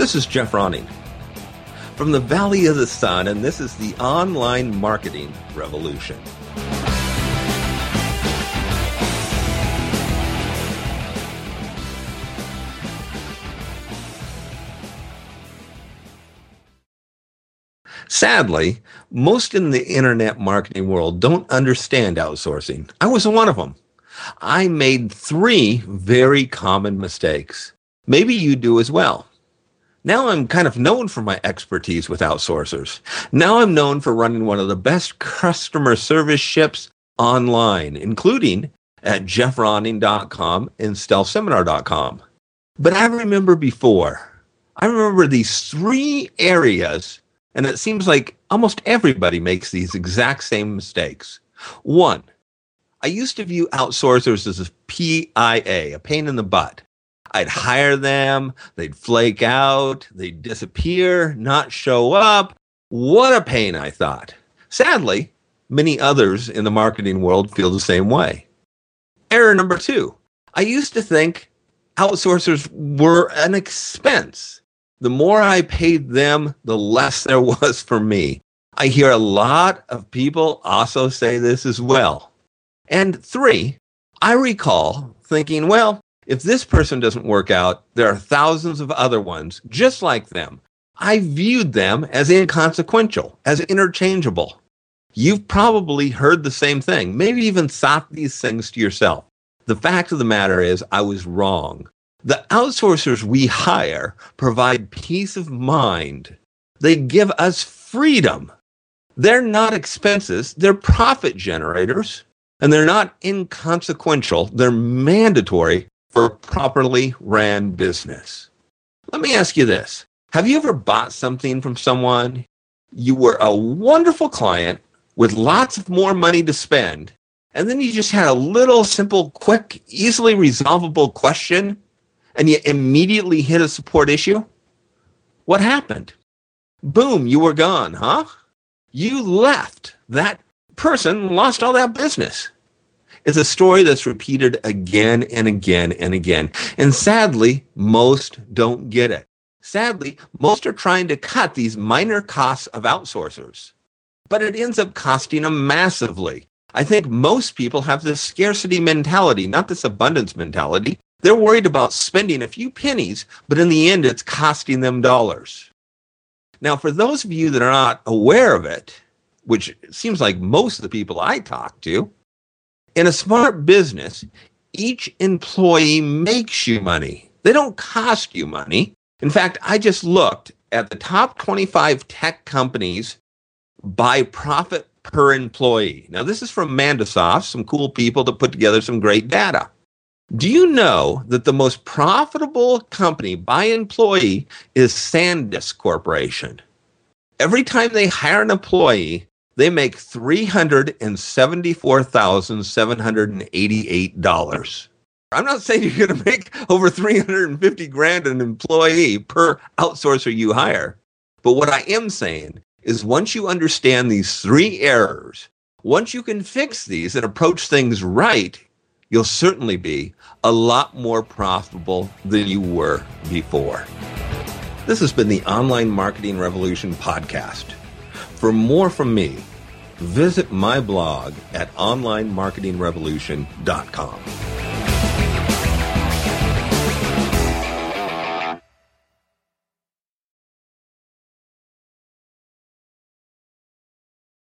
This is Jeff Ronning from the Valley of the Sun, and this is the Online Marketing Revolution. Sadly, most in the internet marketing world don't understand outsourcing. I was one of them. I made 3 very common mistakes. Maybe you do as well. Now I'm kind of known for my expertise with outsourcers. Now I'm known for running one of the best customer service ships online, including at jeffronning.com and stealthseminar.com. But I remember these 3 areas, and it seems like almost everybody makes these exact same mistakes. 1, I used to view outsourcers as a PIA, a pain in the butt. I'd hire them, they'd flake out, they'd disappear, not show up. What a pain, I thought. Sadly, many others in the marketing world feel the same way. Error number 2, I used to think outsourcers were an expense. The more I paid them, the less there was for me. I hear a lot of people also say this as well. And 3, I recall thinking, well, if this person doesn't work out, there are thousands of other ones just like them. I viewed them as inconsequential, as interchangeable. You've probably heard the same thing, maybe even thought these things to yourself. The fact of the matter is, I was wrong. The outsourcers we hire provide peace of mind. They give us freedom. They're not expenses, they're profit generators, and they're not inconsequential. They're mandatory for properly ran business. Let me ask you this. Have you ever bought something from someone? You were a wonderful client with lots of more money to spend, and then you just had a little simple, quick, easily resolvable question, and you immediately hit a support issue? What happened? Boom, you were gone, huh? You left. That person lost all that business. It's a story that's repeated again and again and again. And sadly, most don't get it. Sadly, most are trying to cut these minor costs of outsourcers. But it ends up costing them massively. I think most people have this scarcity mentality, not this abundance mentality. They're worried about spending a few pennies, but in the end, it's costing them dollars. Now, for those of you that are not aware of it, which seems like most of the people I talk to, in a smart business, each employee makes you money. They don't cost you money. In fact, I just looked at the top 25 tech companies by profit per employee. Now, this is from Mandosoft, some cool people that put together some great data. Do you know that the most profitable company by employee is SanDisk Corporation? Every time they hire an employee, they make $374,788. I'm not saying you're going to make over $350,000 an employee per outsourcer you hire. But what I am saying is once you understand these 3 errors, once you can fix these and approach things right, you'll certainly be a lot more profitable than you were before. This has been the Online Marketing Revolution podcast. For more from me, visit my blog at onlinemarketingrevolution.com.